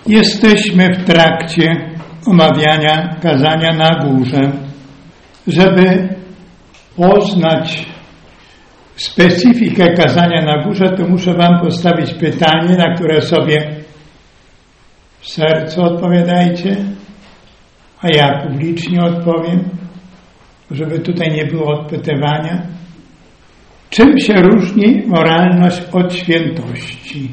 Jesteśmy w trakcie omawiania kazania na górze. Żeby poznać specyfikę kazania na górze, to muszę wam postawić pytanie, na które sobie w sercu odpowiadajcie, a ja publicznie odpowiem, żeby tutaj nie było odpytywania. Czym się różni moralność od świętości?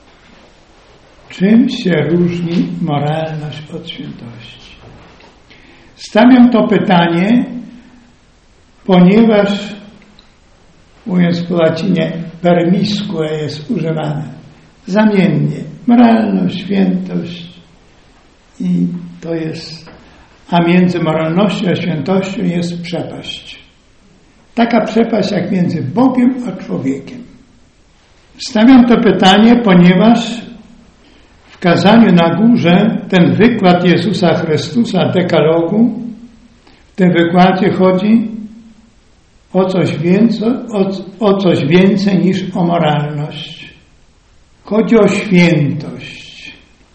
Czym się różni moralność od świętości? Stawiam to pytanie, ponieważ, mówiąc po łacinie, permiscue jest używane zamiennie. Moralność, świętość i to jest, a między moralnością a świętością jest przepaść. Taka przepaść jak między Bogiem a człowiekiem. Stawiam to pytanie, ponieważ w kazaniu na górze ten wykład Jezusa Chrystusa dekalogu, w tym wykładzie chodzi o coś więcej niż o moralność. Chodzi o świętość.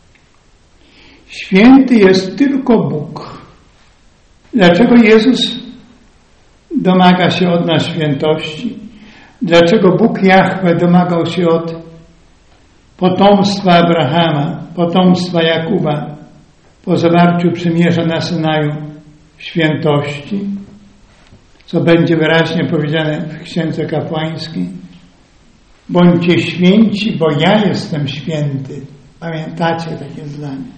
Święty jest tylko Bóg. Dlaczego Jezus domaga się od nas świętości? Dlaczego Bóg Jahwe domagał się od potomstwa Abrahama, potomstwa Jakuba po zawarciu przymierza na Synaju świętości? Co będzie wyraźnie powiedziane w Księdze Kapłańskiej. Bądźcie święci, bo ja jestem święty. Pamiętacie takie zdanie?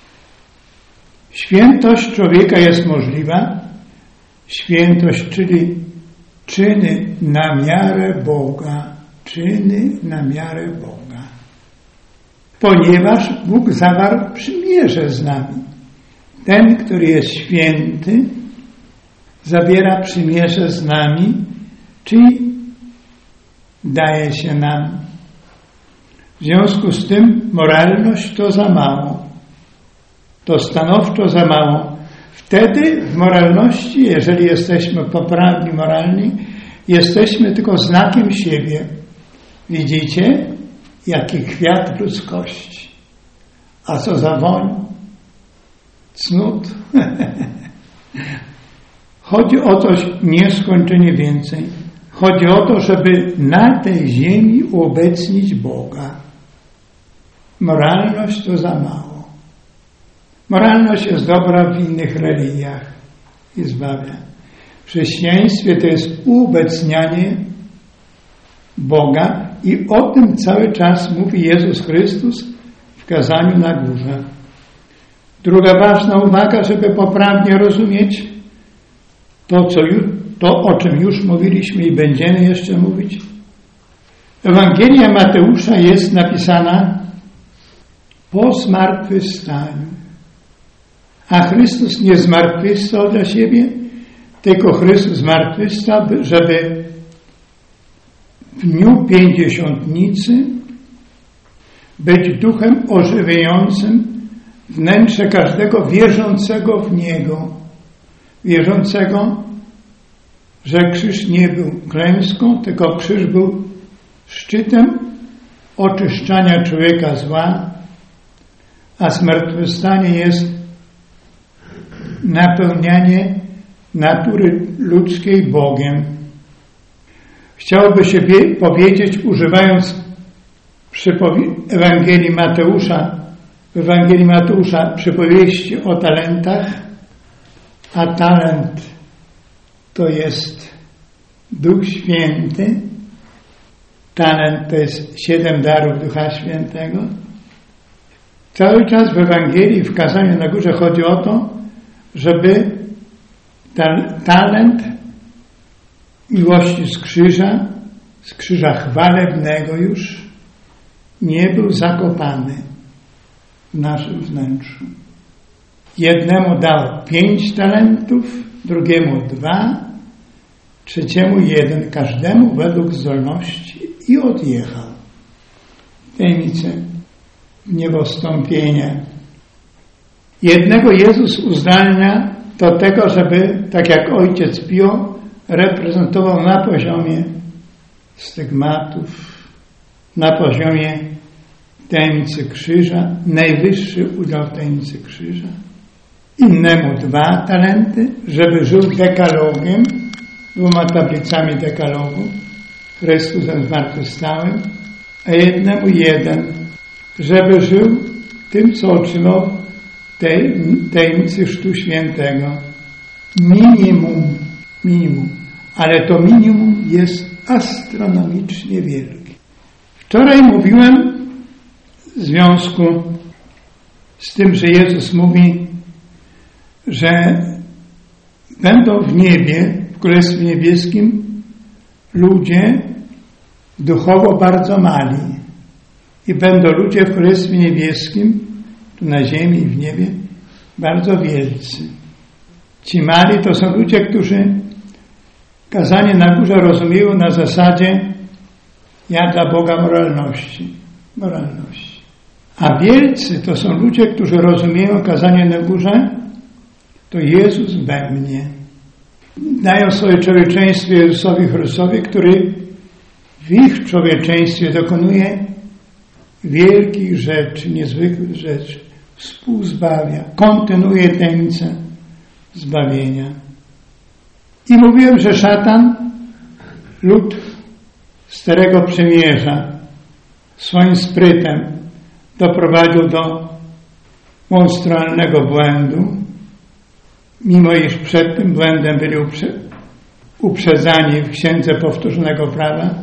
Świętość człowieka jest możliwa. Świętość, czyli czyny na miarę Boga. Czyny na miarę Boga. Ponieważ Bóg zawarł przymierze z nami. Ten, który jest święty, zawiera przymierze z nami, czyli daje się nam. W związku z tym moralność to za mało. To stanowczo za mało. Wtedy w moralności, jeżeli jesteśmy poprawni moralni, jesteśmy tylko znakiem siebie. Widzicie, jaki kwiat ludzkości. A co za woń? Cnót. Chodzi o coś nieskończenie więcej. Chodzi o to, żeby na tej ziemi uobecnić Boga. Moralność to za mało. Moralność jest dobra w innych religiach i zbawia. W chrześcijaństwie to jest uobecnianie Boga i o tym cały czas mówi Jezus Chrystus w kazaniu na górze. Druga ważna uwaga, żeby poprawnie rozumieć to, o czym już mówiliśmy i będziemy jeszcze mówić. Ewangelia Mateusza jest napisana po zmartwychwstaniu. A Chrystus nie zmartwychwstał dla siebie, tylko Chrystus zmartwychwstał, żeby w dniu pięćdziesiątnicy być duchem ożywiającym wnętrze każdego wierzącego w Niego. Wierzącego, że krzyż nie był klęską, tylko krzyż był szczytem oczyszczania człowieka zła, a zmartwychwstanie jest napełnianie natury ludzkiej Bogiem. Chciałoby się powiedzieć, używając Ewangelii Mateusza, w Ewangelii Mateusza przypowieści o talentach, a talent to jest Duch Święty. Talent to jest 7 darów Ducha Świętego. Cały czas w Ewangelii, w kazaniu na górze chodzi o to, żeby talent miłości z krzyża chwalebnego już, nie był zakopany w naszym wnętrzu. Jednemu dał 5 talentów, drugiemu 2, trzeciemu 1, każdemu według zdolności i odjechał. Tajemnicę niebostąpienia. Jednego Jezus uzdalnia do tego, żeby, tak jak ojciec Pio, reprezentował na poziomie stygmatów, na poziomie tajemnicy krzyża, najwyższy udział w tajemnicy krzyża. Innemu 2 talenty, żeby żył dekalogiem, 2 tablicami dekalogu, Chrystusem zmartwychwstałym, a jednemu 1, żeby żył tym, co otrzymał tajemnicy Chrztu Świętego. Minimum, ale to minimum jest astronomicznie wielkie. Wczoraj mówiłem w związku z tym, że Jezus mówi, że będą w niebie, w Królestwie Niebieskim ludzie duchowo bardzo mali i będą ludzie w Królestwie Niebieskim, tu na ziemi i w niebie, bardzo wielcy. Ci mali to są ludzie, którzy kazanie na górze rozumieją na zasadzie ja dla Boga moralności. A wielcy to są ludzie, którzy rozumieją kazanie na górze, to Jezus we mnie. Dają swoje człowieczeństwo Jezusowi Chrystusowi, który w ich człowieczeństwie dokonuje wielkich rzeczy, niezwykłych rzeczy. Współzbawia, kontynuuje tajemnicę zbawienia. I mówiłem, że szatan lud Starego Przymierza swoim sprytem doprowadził do monstrualnego błędu, mimo iż przed tym błędem byli uprzedzani w Księdze Powtórzonego Prawa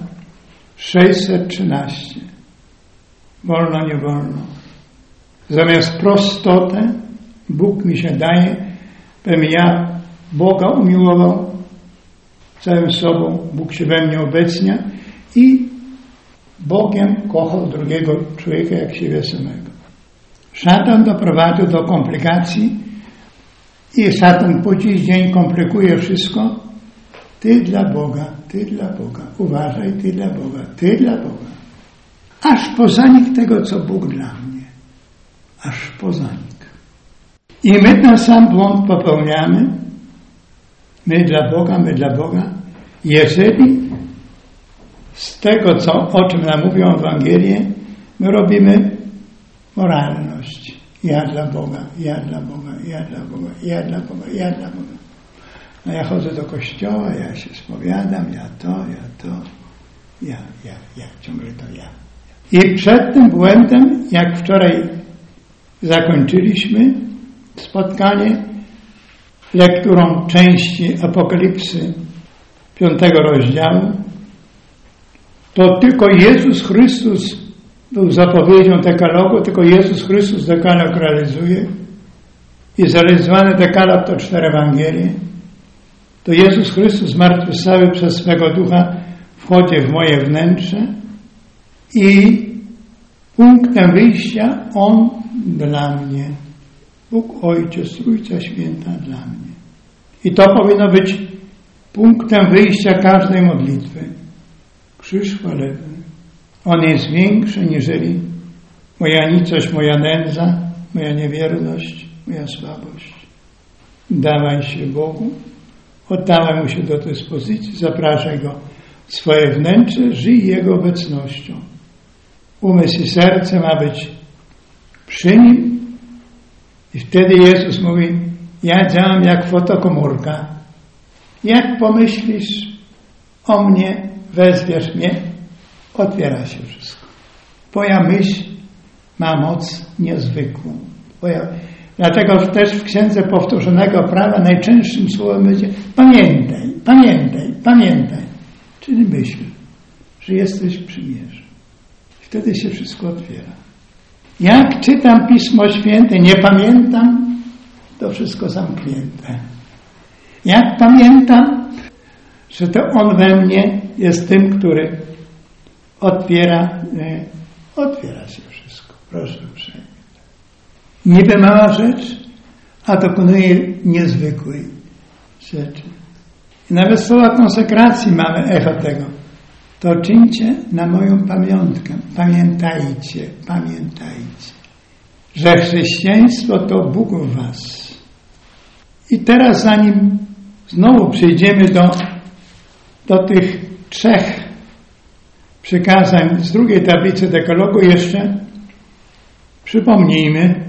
613. Wolno, nie wolno. Zamiast prostotę Bóg mi się daje, bym ja Boga umiłował całym sobą, Bóg się we mnie obecnia i Bogiem kochał drugiego człowieka jak siebie samego. Szatan doprowadził do komplikacji i szatan po dziś dzień komplikuje wszystko. Ty dla Boga, uważaj, ty dla Boga. Aż pozanik tego, co Bóg dla mnie. Aż pozanik. I my ten sam błąd popełniamy. My dla Boga, jeżeli z tego, o czym nam mówią Ewangelie, my robimy moralność. Ja dla Boga. No ja chodzę do kościoła, ja się spowiadam, ciągle to ja. I przed tym błędem, jak wczoraj zakończyliśmy spotkanie lekturą części Apokalipsy 5 rozdziału, to tylko Jezus Chrystus był zapowiedzią dekalogu, tylko Jezus Chrystus dekalog realizuje i zrealizowany dekalog to 4 Ewangelie. To Jezus Chrystus zmartwychwstały przez swego Ducha wchodzi w moje wnętrze i punktem wyjścia On dla mnie. Bóg Ojciec, Trójca Święta dla mnie. I to powinno być punktem wyjścia każdej modlitwy. Krzyż chwalebny. On jest większy niżeli moja nicość, moja nędza, moja niewierność, moja słabość. Dawaj się Bogu, oddawaj Mu się do dyspozycji, zapraszaj Go w swoje wnętrze, żyj Jego obecnością. Umysł i serce ma być przy Nim i wtedy Jezus mówi, ja działam jak fotokomórka. Jak pomyślisz o mnie, wezwiesz mnie, otwiera się wszystko. Twoja myśl ma moc niezwykłą. Dlatego też w Księdze Powtórzonego Prawa najczęstszym słowem będzie pamiętaj. Czyli myśl, że jesteś w przymierzu. Wtedy się wszystko otwiera. Jak czytam Pismo Święte, nie pamiętam, to wszystko zamknięte. Jak pamiętam, że to On we mnie jest tym, który otwiera się wszystko. Proszę uprzejmie. Niby mała rzecz, a dokonuje niezwykłej rzeczy. I nawet słowa konsekracji mamy echo tego. To czyńcie na moją pamiątkę. Pamiętajcie, że chrześcijaństwo to Bóg w was. I teraz zanim znowu przejdziemy do tych 3 przykazań z drugiej tablicy dekalogu, jeszcze Przypomnijmy,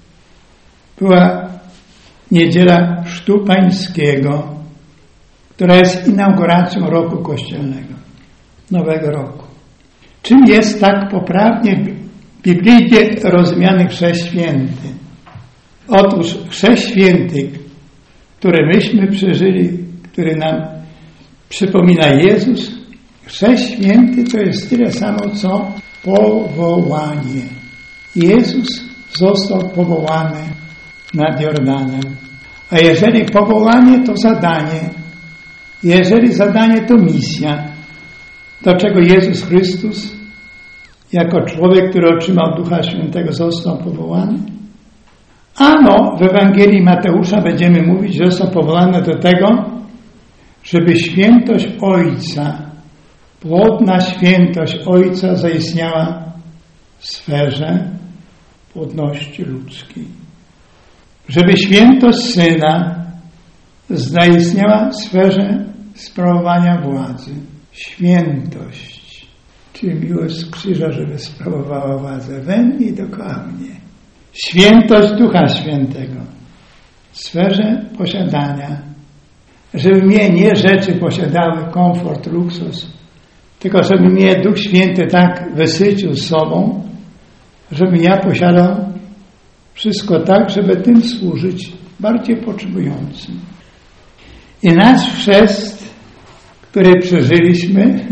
była Niedziela Chrztu Pańskiego, która jest inauguracją roku kościelnego, nowego roku. Czym jest tak poprawnie biblijnie rozumiany Chrzest Święty? Otóż Chrzest Święty, który myśmy przeżyli, który nam przypomina Jezus, Chrzest Święty to jest tyle samo, co powołanie. Jezus został powołany nad Jordanem. A jeżeli powołanie, to zadanie. Jeżeli zadanie, to misja. Do czego Jezus Chrystus, jako człowiek, który otrzymał Ducha Świętego, został powołany? Ano, w Ewangelii Mateusza będziemy mówić, że został powołany do tego, żeby świętość Ojca, płodna świętość Ojca zaistniała w sferze płodności ludzkiej. Żeby świętość Syna zaistniała w sferze sprawowania władzy. Świętość, czyli miłość z krzyża, żeby sprawowała władzę we mnie i dookoła mnie. Świętość Ducha Świętego w sferze posiadania, żeby mnie nie rzeczy posiadały komfort, luksus, tylko żeby mnie Duch Święty tak wysycił sobą, żebym ja posiadał wszystko tak, żeby tym służyć bardziej potrzebującym. I nasz chrzest, który przeżyliśmy,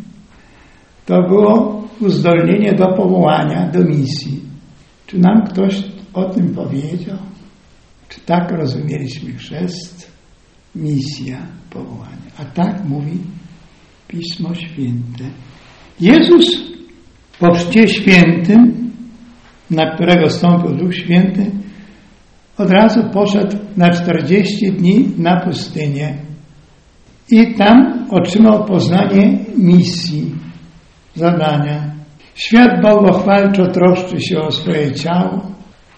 to było uzdolnienie do powołania, do misji. Czy nam ktoś o tym powiedział? Czy tak rozumieliśmy chrzest? Misja, powołanie. A tak mówi Pismo Święte. Jezus po Chrzcie Świętym, na którego stąpił Duch Święty, od razu poszedł na 40 dni na pustynię i tam otrzymał poznanie misji, zadania. Świat bałwochwalczo troszczy się o swoje ciało,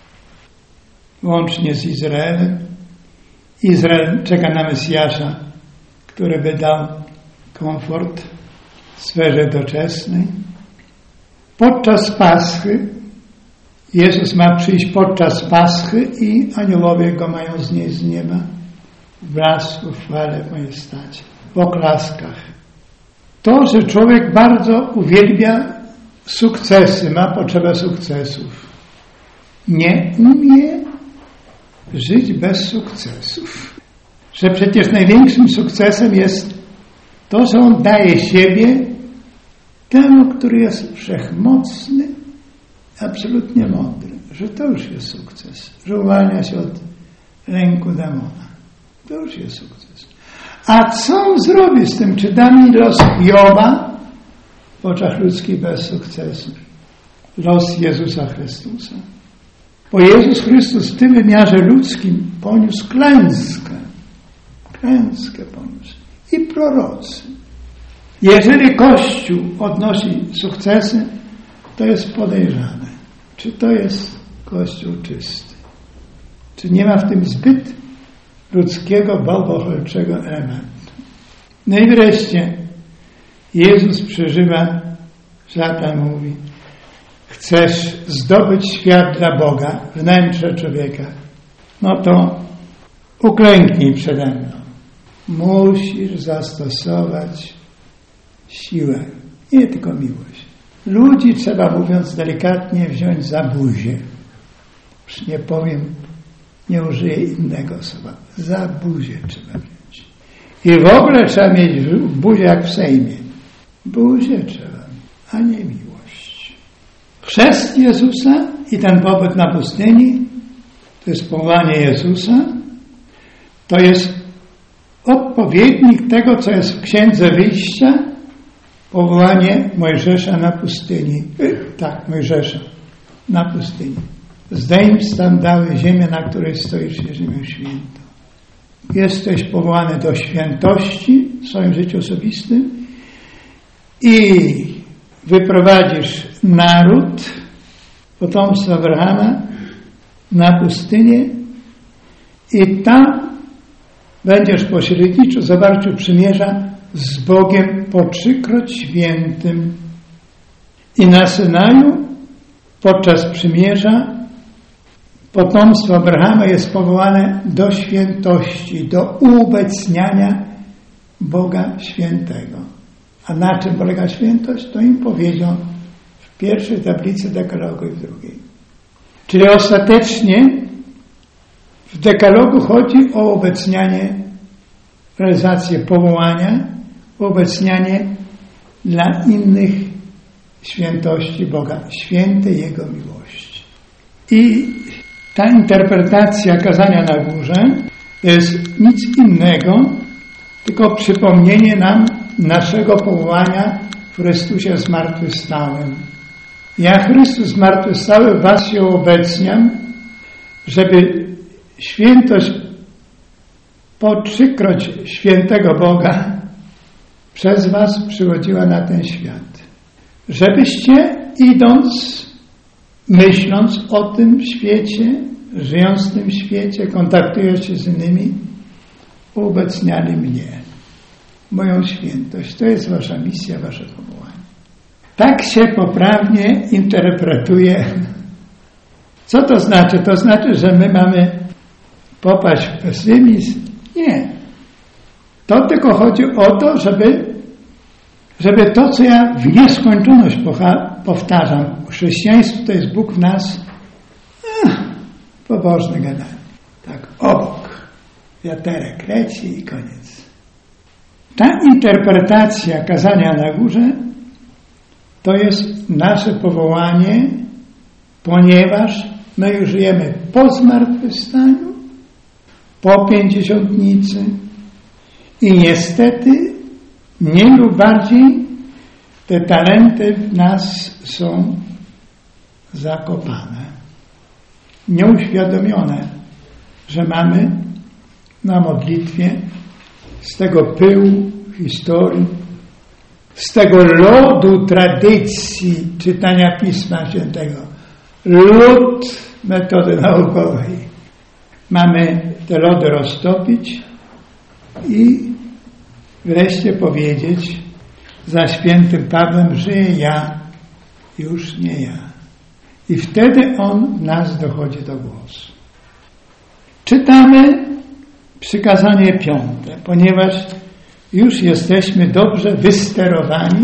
łącznie z Izraelem. Izrael czeka na Mesjasza, który by dał komfort w sferze doczesnej. Podczas Paschy Jezus ma przyjść podczas Paschy i aniołowie go mają znieść z nieba w blasku, w chwale, w majestacie, w oklaskach. To, że człowiek bardzo uwielbia sukcesy, ma potrzebę sukcesów, nie umie żyć bez sukcesów. Że przecież największym sukcesem jest to, że on daje siebie temu, który jest wszechmocny, absolutnie mądry. Że to już jest sukces. Że uwalnia się od ręku demona. To już jest sukces. A co on zrobi z tym? Czy da mi los Joba w oczach ludzkich bez sukcesu? Los Jezusa Chrystusa. Bo Jezus Chrystus w tym wymiarze ludzkim poniósł klęskę. Klęskę poniósł. I prorocy. Jeżeli Kościół odnosi sukcesy, to jest podejrzane. Czy to jest Kościół czysty? Czy nie ma w tym zbyt ludzkiego, bałwochwalczego elementu? No i wreszcie Jezus przeżywa, szatan mówi: chcesz zdobyć świat dla Boga, wnętrze człowieka, no to uklęknij przede mną. Musisz zastosować siłę, nie tylko miłość. Ludzi trzeba, mówiąc delikatnie, wziąć za buzię. Już nie powiem, nie użyję innego słowa. Za buzię trzeba wziąć. I w ogóle trzeba mieć buzię jak w Sejmie. Buzię trzeba mieć, a nie miłość. Chrzest Jezusa i ten pobyt na pustyni, to jest powołanie Jezusa, to jest odpowiednik tego, co jest w Księdze Wyjścia, powołanie Mojżesza na pustyni. Tak, Mojżesza na pustyni. Zdejm sandały, ziemię, na której stoisz, jest ziemią świętą. Jesteś powołany do świętości w swoim życiu osobistym i wyprowadzisz naród, potomstwo Abrahama, na pustynię i tam będziesz pośredniczo w zawarciu przymierza z Bogiem po 3-kroć świętym. I na Synaju podczas przymierza potomstwo Abrahama jest powołane do świętości, do uobecniania Boga świętego. A na czym polega świętość? To im powiedział w pierwszej tablicy dekalogu i w drugiej. Czyli ostatecznie w dekalogu chodzi o obecnianie, realizację powołania, obecnianie dla innych świętości Boga, świętej Jego miłości. I ta interpretacja kazania na górze to jest nic innego, tylko przypomnienie nam naszego powołania w Chrystusie zmartwychwstałym. Ja, Chrystus zmartwychwstały, was się obecniam, żeby świętość po trzykroć świętego Boga przez was przychodziła na ten świat. Żebyście idąc, myśląc o tym świecie, żyjąc w tym świecie, kontaktując się z innymi, uobecniali mnie, moją świętość. To jest wasza misja, wasze powołanie. Tak się poprawnie interpretuje. Co to znaczy? To znaczy, że my mamy popaść w pesymizm? Nie. To tylko chodzi o to, żeby to, co ja w nieskończoność powtarzam, chrześcijaństwo to jest Bóg w nas, pobożne gadanie. Tak, obok. Wiaterek leci i koniec. Ta interpretacja kazania na górze to jest nasze powołanie, ponieważ my już żyjemy po zmartwychwstaniu, po pięćdziesiątnicy i niestety mniej lub bardziej te talenty w nas są zakopane, nieuświadomione, że mamy na modlitwie z tego pyłu historii, z tego lodu tradycji czytania Pisma Świętego, lód metody naukowej. Mamy te lody roztopić i wreszcie powiedzieć za świętym Pawłem, żyję ja, już nie ja. I wtedy on w nas dochodzi do głosu. Czytamy przykazanie 5, ponieważ już jesteśmy dobrze wysterowani,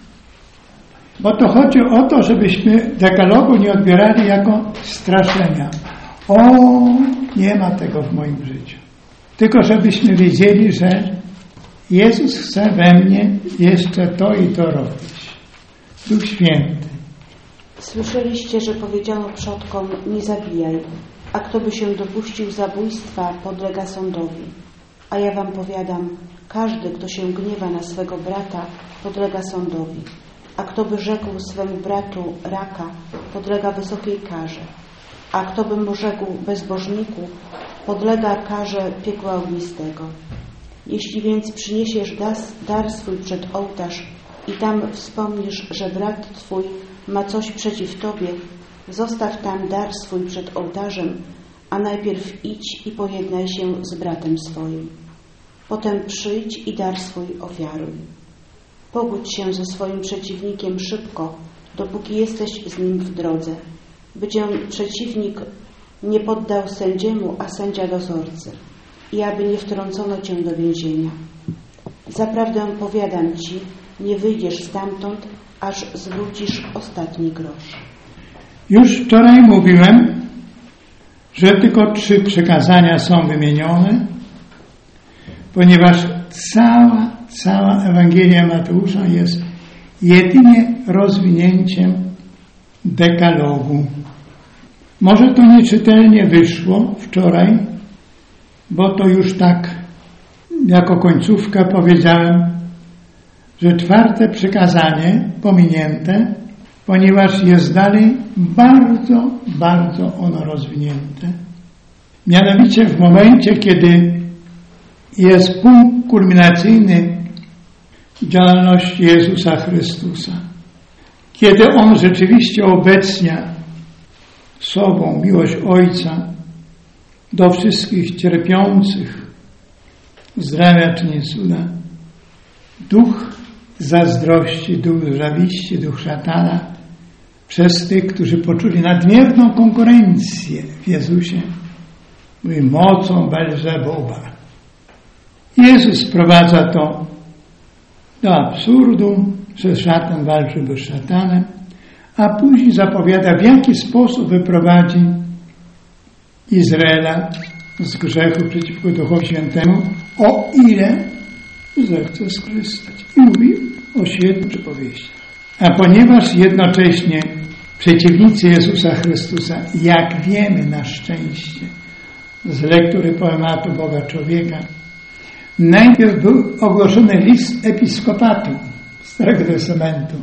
bo to chodzi o to, żebyśmy dekalogu nie odbierali jako straszenia. O, nie ma tego w moim życiu. Tylko żebyśmy wiedzieli, że Jezus chce we mnie jeszcze to i to robić. Duch Święty. Słyszeliście, że powiedziano przodkom, nie zabijaj, a kto by się dopuścił zabójstwa, podlega sądowi. A ja wam powiadam, każdy, kto się gniewa na swego brata, podlega sądowi. A kto by rzekł swemu bratu raka, podlega wysokiej karze. A kto by mu rzekł bezbożniku, podlega karze piekła ognistego. Jeśli więc przyniesiesz dar swój przed ołtarz i tam wspomnisz, że brat twój ma coś przeciw tobie, zostaw tam dar swój przed ołtarzem, a najpierw idź i pojednaj się z bratem swoim. Potem przyjdź i dar swój ofiaruj. Pogódź się ze swoim przeciwnikiem szybko, dopóki jesteś z nim w drodze, by cię przeciwnik nie poddał sędziemu, a sędzia dozorcy, i aby nie wtrącono cię do więzienia. Zaprawdę powiadam ci, nie wyjdziesz stamtąd, aż zwrócisz ostatni grosz. Już wczoraj mówiłem, że tylko 3 przykazania są wymienione, ponieważ cała Ewangelia Mateusza jest jedynie rozwinięciem dekalogu. Może to nieczytelnie wyszło wczoraj, bo to już tak jako końcówkę powiedziałem, że 4. przykazanie pominięte, ponieważ jest dalej bardzo ono rozwinięte. Mianowicie w momencie, kiedy jest punkt kulminacyjny działalności Jezusa Chrystusa, kiedy On rzeczywiście obecnia sobą miłość Ojca do wszystkich cierpiących, zdrawia czy nie cuda, duch zazdrości, duch zawiści, duch szatana przez tych, którzy poczuli nadmierną konkurencję w Jezusie, mówi mocą Belzebuba. Jezus sprowadza to do absurdu, że szatan walczy z szatanem, a później zapowiada, w jaki sposób wyprowadzi Izraela z grzechu przeciwko Duchowi Świętemu, o ile zechce skorzystać. I mówi o świetnych przypowieściach. A ponieważ jednocześnie przeciwnicy Jezusa Chrystusa, jak wiemy na szczęście z lektury poematu Boga Człowieka, najpierw był ogłoszony list episkopatu Starego Testamentu.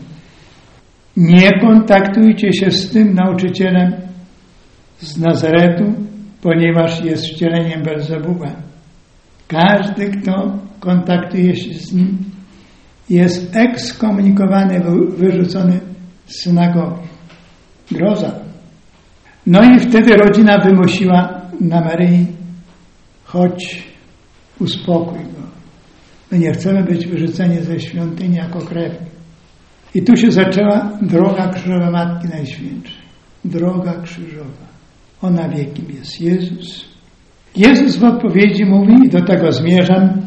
Nie kontaktujcie się z tym nauczycielem z Nazaretu, ponieważ jest wcieleniem Belzebuba. Każdy, kto kontaktuje się z nim, jest ekskomunikowany, wyrzucony z synagogi. Groza. No i wtedy rodzina wymusiła na Maryi: chodź, uspokój go. My nie chcemy być wyrzuceni ze świątyni jako krewni. I tu się zaczęła droga krzyżowa Matki Najświętszej. Droga krzyżowa. Ona wie, kim jest Jezus. Jezus w odpowiedzi mówi, i do tego zmierzam: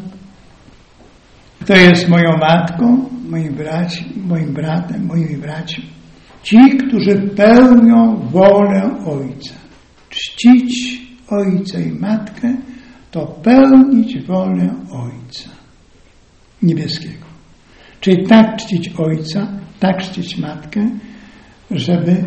kto jest moją matką, moim bratem, moimi braćmi? Ci, którzy pełnią wolę Ojca. Czcić Ojca i Matkę to pełnić wolę Ojca Niebieskiego. Czyli tak czcić Ojca, tak czcić Matkę, żeby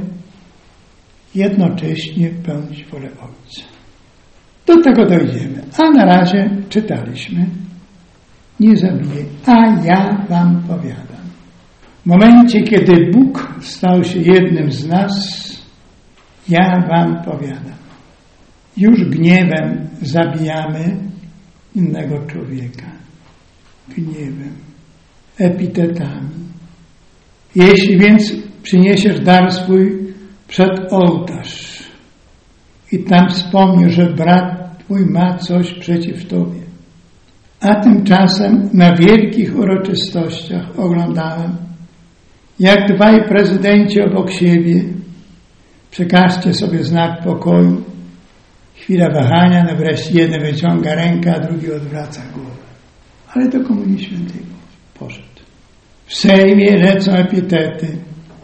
jednocześnie pełnić wolę Ojca. Do tego dojdziemy. A na razie czytaliśmy: nie zabijaj, a ja wam powiadam. W momencie, kiedy Bóg stał się jednym z nas, ja wam powiadam. Już gniewem zabijamy innego człowieka. Gniewem, epitetami. Jeśli więc przyniesiesz dar swój przed ołtarz i tam wspomnisz, że brat twój ma coś przeciw tobie, a tymczasem na wielkich uroczystościach oglądałem, jak dwaj prezydenci obok siebie, przekażcie sobie znak pokoju, chwila wahania, no wreszcie jeden wyciąga rękę, a drugi odwraca głowę. Ale do Komunii Świętej poszedł. W Sejmie lecą epitety.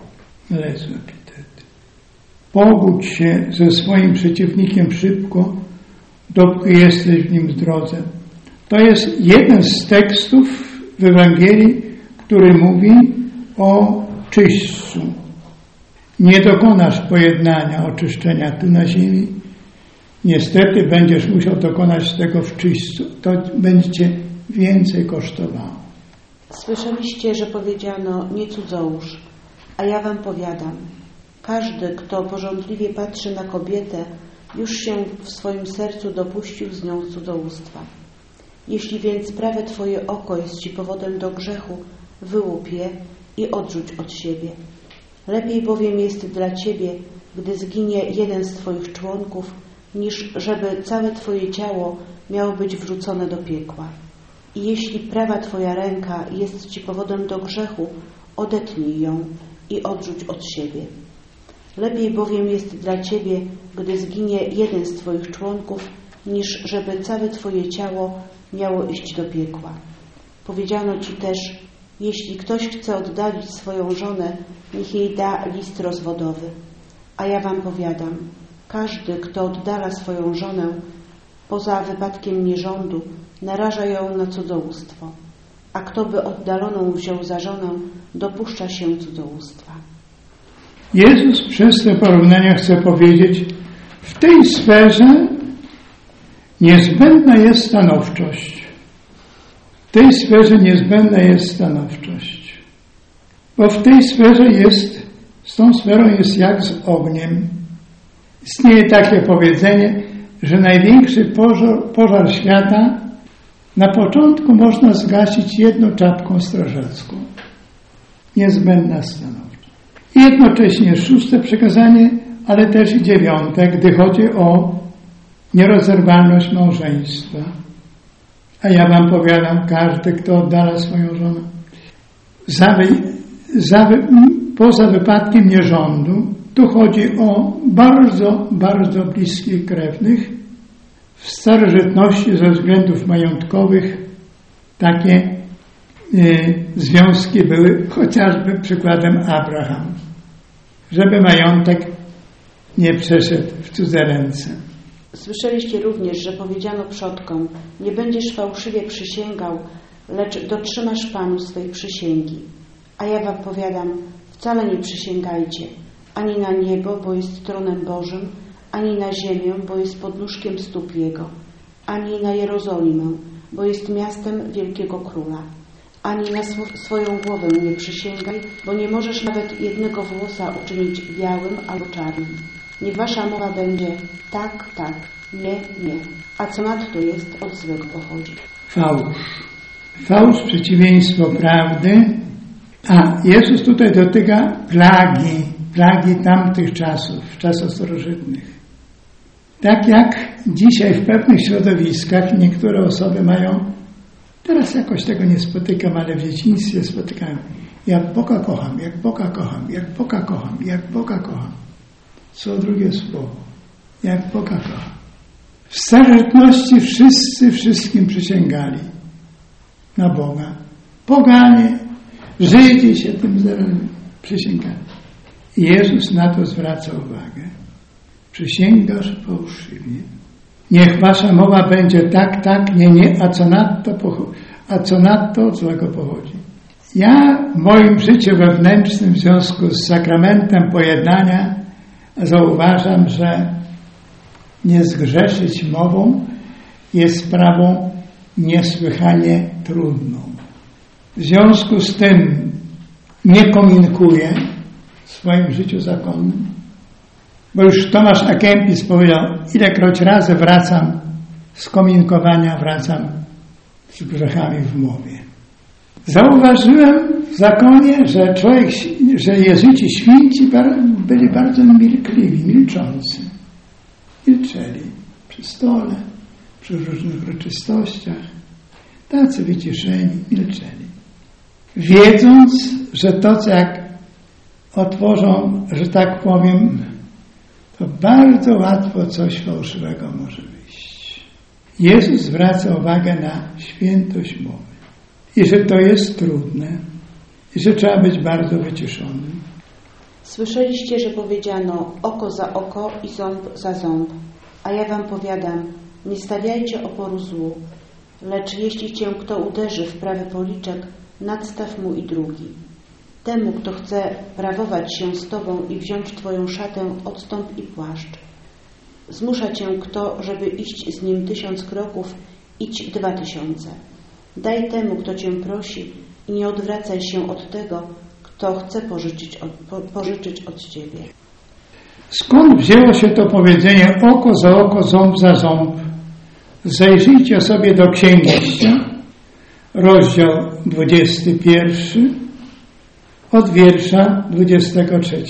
Pogódź się ze swoim przeciwnikiem szybko, dopóki jesteś w nim w drodze. To jest jeden z tekstów w Ewangelii, który mówi o czyśćcu. Nie dokonasz pojednania, oczyszczenia tu na ziemi. Niestety będziesz musiał dokonać tego w czyśćcu. To będzie cię więcej kosztowało. Słyszeliście, że powiedziano: nie cudzołóż, a ja wam powiadam: każdy, kto pożądliwie patrzy na kobietę, już się w swoim sercu dopuścił z nią cudzołóstwa. Jeśli więc prawe twoje oko jest ci powodem do grzechu, wyłup je i odrzuć od siebie. Lepiej bowiem jest dla ciebie, gdy zginie jeden z twoich członków, niż żeby całe twoje ciało miało być wrzucone do piekła. I jeśli prawa twoja ręka jest ci powodem do grzechu, odetnij ją i odrzuć od siebie. Lepiej bowiem jest dla ciebie, gdy zginie jeden z twoich członków, niż żeby całe twoje ciało miało iść do piekła. Powiedziano ci też: jeśli ktoś chce oddalić swoją żonę, niech jej da list rozwodowy. A ja wam powiadam: każdy, kto oddala swoją żonę, poza wypadkiem nierządu, naraża ją na cudzołóstwo. A kto by oddaloną wziął za żonę, dopuszcza się cudzołóstwa. Jezus przez te porównania chce powiedzieć: w tej sferze niezbędna jest stanowczość. W tej sferze niezbędna jest stanowczość. Bo w tej sferze z tą sferą jest jak z ogniem. Istnieje takie powiedzenie, że największy pożar świata na początku można zgasić jedną czapką strażacką. Niezbędna stanowczość. I jednocześnie 6. przykazanie, ale też i 9, gdy chodzi o nierozerwalność małżeństwa. A ja wam powiadam, każdy, kto oddala swoją żonę, poza wypadkiem nierządu, tu chodzi o bardzo, bardzo bliskich krewnych. W starożytności ze względów majątkowych takie związki były chociażby przykładem Abraham, żeby majątek nie przeszedł w cudze ręce. Słyszeliście również, że powiedziano przodkom: nie będziesz fałszywie przysięgał, lecz dotrzymasz Panu swej przysięgi. A ja wam powiadam, wcale nie przysięgajcie, ani na niebo, bo jest tronem Bożym, ani na ziemię, bo jest podnóżkiem stóp Jego, ani na Jerozolimę, bo jest miastem wielkiego króla. Ani na swoją głowę nie przysięgaj, bo nie możesz nawet jednego włosa uczynić białym albo czarnym. Niech wasza mowa będzie tak, tak, nie, nie. A co nadto jest, od złego pochodzi. Fałsz. Fałsz, przeciwieństwo prawdy. A Jezus tutaj dotyka plagi tamtych czasów, czasów starożytnych. Tak jak dzisiaj w pewnych środowiskach niektóre osoby mają, teraz jakoś tego nie spotykam, ale w dzieciństwie spotykałem: jak Boga kocham, jak Boga kocham, jak Boga kocham, jak Boga kocham. Co drugie słowo, jak Boga kocham. W starożytności wszyscy wszystkim przysięgali na Boga. Poganie, Żydzi się tym przysięgali. I Jezus na to zwraca uwagę. Przysięgasz fałszywie. Niech wasza mowa będzie tak, tak, nie, nie, a co nadto od złego pochodzi. Ja w moim życiu wewnętrznym w związku z sakramentem pojednania zauważam, że nie zgrzeszyć mową jest sprawą niesłychanie trudną. W związku z tym nie komunikuję w swoim życiu zakonnym, bo już Tomasz A. Kempis powiedział: ilekroć razy wracam z komunikowania, wracam z grzechami w mowie. Zauważyłem w zakonie, że jezuici święci byli bardzo milkliwi, milczący. Milczeli przy stole, przy różnych uroczystościach. Tacy wyciszeni, milczeli. Wiedząc, że to, co jak otworzą, że tak powiem, to bardzo łatwo coś fałszywego może wyjść. Jezus zwraca uwagę na świętość mowy. I że to jest trudne. I że trzeba być bardzo wyciszonym. Słyszeliście, że powiedziano: oko za oko i ząb za ząb. A ja wam powiadam, nie stawiajcie oporu złu, lecz jeśli cię kto uderzy w prawy policzek, nadstaw mu i drugi. Temu, kto chce prawować się z tobą i wziąć twoją szatę, odstąp i płaszcz. Zmusza cię kto, żeby iść z nim 1000 kroków, idź 2000. Daj temu, kto cię prosi, i nie odwracaj się od tego, kto chce pożyczyć od ciebie. Skąd wzięło się to powiedzenie oko za oko, ząb za ząb? Zajrzyjcie sobie do Księgi, rozdział 21, od wiersza 23.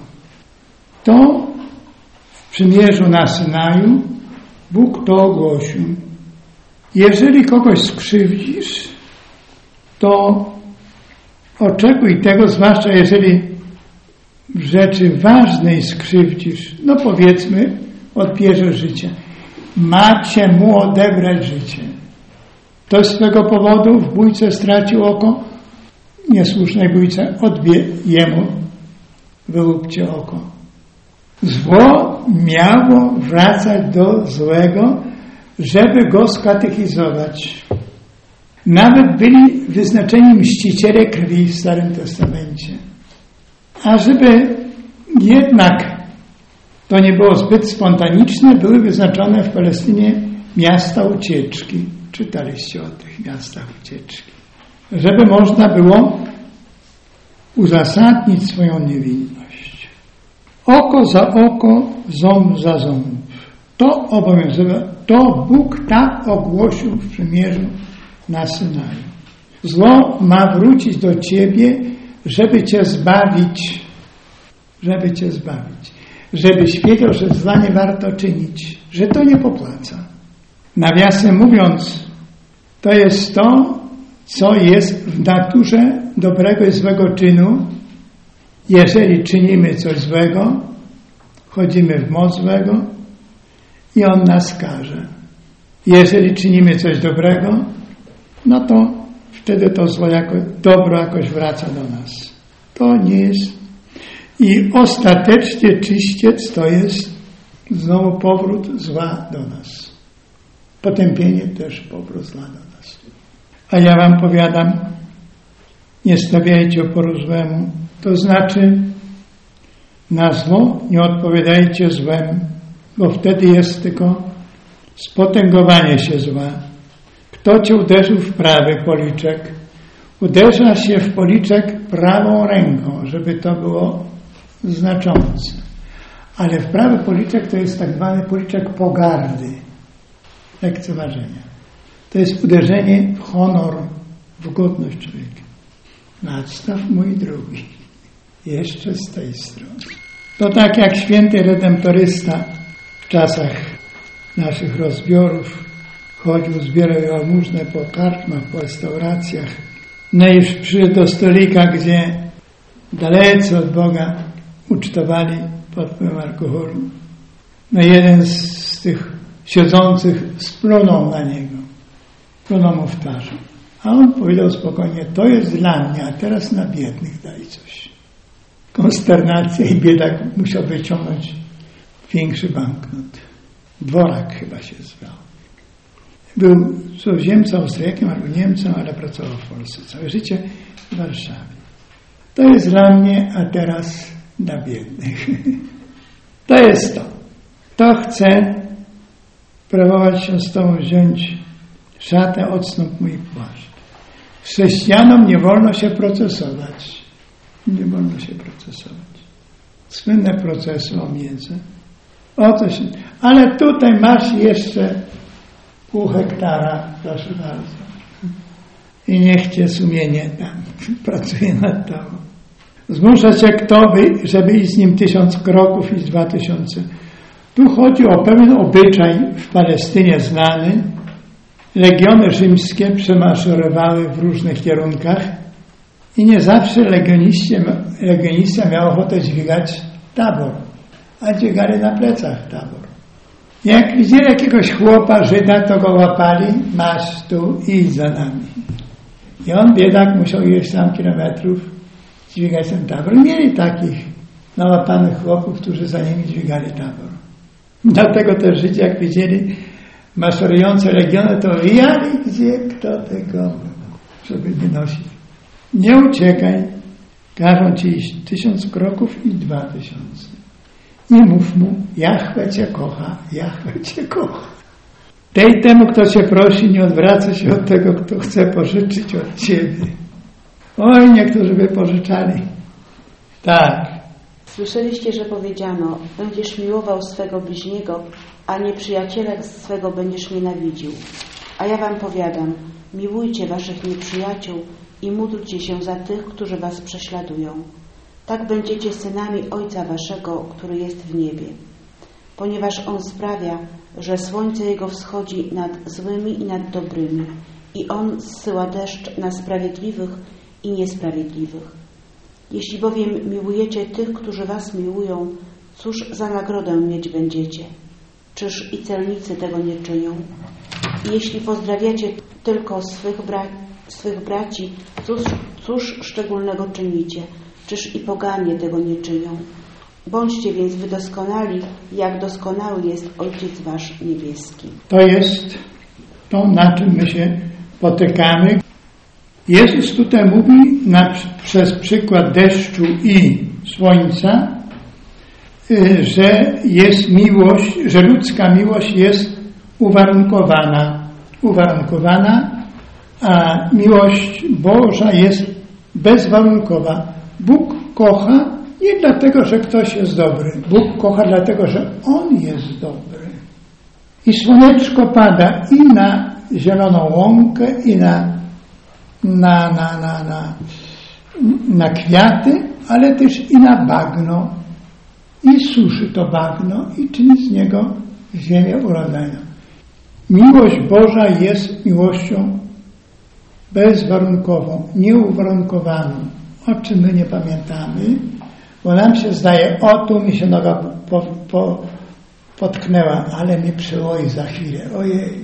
To w przymierzu na Synaju Bóg to ogłosił. Jeżeli kogoś skrzywdzisz, to oczekuj tego, zwłaszcza jeżeli w rzeczy ważnej skrzywdzisz, no powiedzmy, odbierzesz życie. Macie mu odebrać życie. Ktoś z tego powodu w bójce stracił oko, niesłusznej bójce, jemu wyłupcie oko. Zło miało wracać do złego, żeby go skatechizować. Nawet byli wyznaczeni mściciele krwi w Starym Testamencie. A żeby jednak to nie było zbyt spontaniczne, były wyznaczone w Palestynie miasta ucieczki. Czytaliście o tych miastach ucieczki. Żeby można było uzasadnić swoją niewinność. Oko za oko, ząb za ząb. To obowiązuje. To Bóg tak ogłosił w przymierzu na Synaju. Zło ma wrócić do ciebie, żeby cię zbawić. Żeby cię zbawić. Żebyś wiedział, że zła nie warto czynić. Że to nie popłaca. Nawiasem mówiąc, to jest to, co jest w naturze dobrego i złego czynu, Jeżeli czynimy coś złego, wchodzimy w moc złego i on nas karze. Jeżeli czynimy coś dobrego, no to wtedy to zło dobro jakoś wraca do nas. To nie jest. I ostatecznie czyściec to jest znowu powrót zła do nas. Potępienie też powrót zła do nas. A ja wam powiadam, nie stawiajcie oporu złemu. To znaczy na zło nie odpowiadajcie złem, bo wtedy jest tylko spotęgowanie się zła. Kto cię uderzył w prawy policzek, uderza się w policzek prawą ręką, żeby to było znaczące. Ale w prawy policzek to jest tak zwany policzek pogardy, lekceważenia. To jest uderzenie w honor, w godność człowieka. Nadstaw mój drugi, jeszcze z tej strony. To tak jak święty redemptorysta w czasach naszych rozbiorów chodził, zbierał jałmużnę po karczmach, po restauracjach. No i przyszedł do stolika, gdzie dalece od Boga ucztowali pod wpływem alkoholu. No jeden z tych siedzących splunął na niego. Splunął mu w twarz. A on powiedział spokojnie, to jest dla mnie, a teraz na biednych daj coś. Konsternacja i biedak musiał wyciągnąć większy banknot. Dworak chyba się zwał. Był cudzoziemcem, Austriakiem albo Niemcem, ale pracował w Polsce całe życie w Warszawie. To jest dla mnie, a teraz dla biednych. To jest to. Kto chce próbować się z tobą wziąć szatę, odstąp mój płaszcz. Chrześcijanom nie wolno się procesować. Nie wolno się procesować. Słynne procesy o miedzę. Oto się. Ale tutaj masz jeszcze pół hektara, proszę bardzo. I niech cię sumienie tam pracuje nad tobą. Zmusza cię kto, żeby iść z nim 1000 kroków i 2000. Tu chodzi o pewien obyczaj w Palestynie znany. Legiony rzymskie przemaszerowały w różnych kierunkach i nie zawsze legionista miał ochotę dźwigać tabor, a dźwigali na plecach tabor. Jak widzieli jakiegoś chłopa, Żyda, to go łapali, masz tu, idź za nami. I on, biedak, musiał ileś tam kilometrów dźwigać ten tabor. Mieli takich nałapanych chłopów, którzy za nimi dźwigali tabor. Dlatego też Żydzi, jak widzieli maszerujące legiony, to wyjali, gdzie kto tego, żeby nie nosić. Nie uciekaj, każą ci iść 1000 kroków i 2000. I mów mu, Jahwe cię kocha, Jahwe cię kocha. Temu, kto cię prosi, nie odwraca się od tego, kto chce pożyczyć od ciebie. Oj, niektórzy by pożyczali. Tak. Słyszeliście, że powiedziano, będziesz miłował swego bliźniego, a nieprzyjaciela swego będziesz nienawidził. A ja wam powiadam, miłujcie waszych nieprzyjaciół i módlcie się za tych, którzy was prześladują. Tak będziecie synami Ojca waszego, który jest w niebie. Ponieważ On sprawia, że słońce Jego wschodzi nad złymi i nad dobrymi i On zsyła deszcz na sprawiedliwych i niesprawiedliwych. Jeśli bowiem miłujecie tych, którzy was miłują, cóż za nagrodę mieć będziecie? Czyż i celnicy tego nie czynią? I jeśli pozdrawiacie tylko swych braci, cóż szczególnego czynicie? Czyż i poganie tego nie czynią? Bądźcie więc wy doskonali, jak doskonały jest Ojciec wasz niebieski. To jest to, na czym my się potykamy. Jezus tutaj mówi przez przykład deszczu i słońca, że jest miłość, że ludzka miłość jest uwarunkowana, a miłość Boża jest bezwarunkowa. Bóg kocha nie dlatego, że ktoś jest dobry. Bóg kocha dlatego, że On jest dobry. I słoneczko pada i na zieloną łąkę, i na kwiaty, ale też i na bagno. I suszy to bagno i czyni z niego ziemię urodzenia. Miłość Boża jest miłością bezwarunkową, nieuwarunkowaną, o czym my nie pamiętamy, Bo nam się zdaje, o tu mi się noga potknęła, ale mnie przełoi za chwilę. Ojej.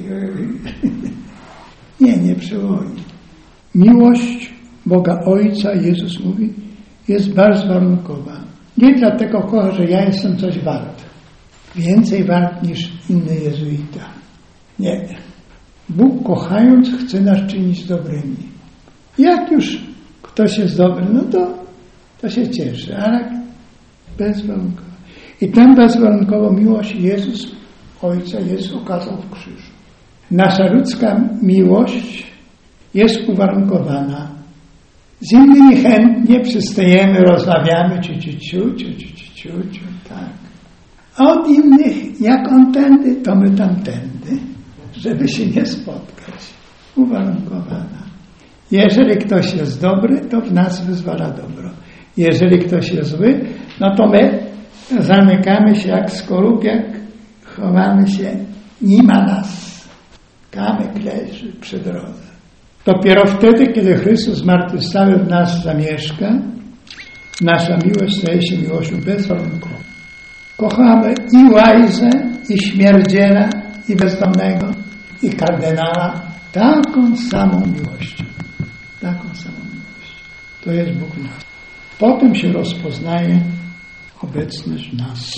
Nie przełoi. Miłość Boga Ojca, Jezus mówi, jest bezwarunkowa. Nie dlatego kocha, że ja jestem coś wart. Więcej wart niż inny jezuita. Nie. Bóg kochając chce nas czynić dobrymi. Jak już ktoś jest dobry, no to się cieszy, ale bezwarunkowo. I tę bezwarunkową miłość Ojca Jezus okazał w krzyżu. Nasza ludzka miłość jest uwarunkowana. Z innymi chętnie przystajemy, rozmawiamy, ciu, tak. A od innych, jak on tędy, to my tamtędy, żeby się nie spotkać. Uwarunkowana. Jeżeli ktoś jest dobry, to w nas wyzwala dobro. Jeżeli ktoś jest zły, no to my zamykamy się jak skorupek, chowamy się, nie ma nas. Kamyk leży przy drodze. Dopiero wtedy, kiedy Chrystus zmartwychwstały w nas zamieszka, nasza miłość staje się miłością bezwarunkową. Kochamy i łajzę, i śmierdziela, i bezdomnego, i kardynała taką samą miłością. Taką samą miłością. To jest Bóg w nas. Potem się rozpoznaje obecność w nas.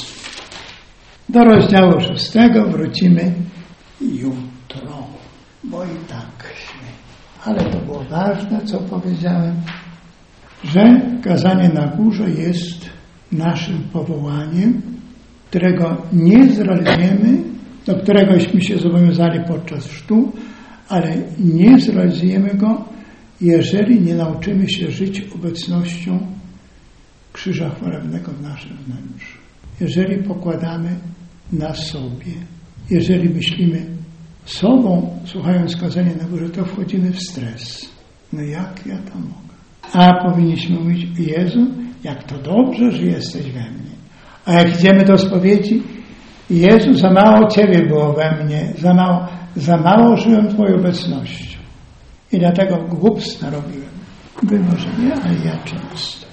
Do rozdziału 6 wrócimy jutro, bo i tak ale to było ważne, co powiedziałem, że kazanie na górze jest naszym powołaniem, którego nie zrealizujemy, do któregośmy się zobowiązali podczas chrztu, ale nie zrealizujemy go, jeżeli nie nauczymy się żyć obecnością krzyża chwalebnego w naszym wnętrzu. Jeżeli pokładamy na sobie, jeżeli myślimy sobą, słuchając kazania na górze, to wchodzimy w stres. No jak ja to mogę? A powinniśmy mówić, Jezu, jak to dobrze, że jesteś we mnie. A jak idziemy do spowiedzi, Jezu, za mało Ciebie było we mnie, za mało żyłem Twoją obecnością. I dlatego głupstwa robiłem. Wy może nie, ale ja często.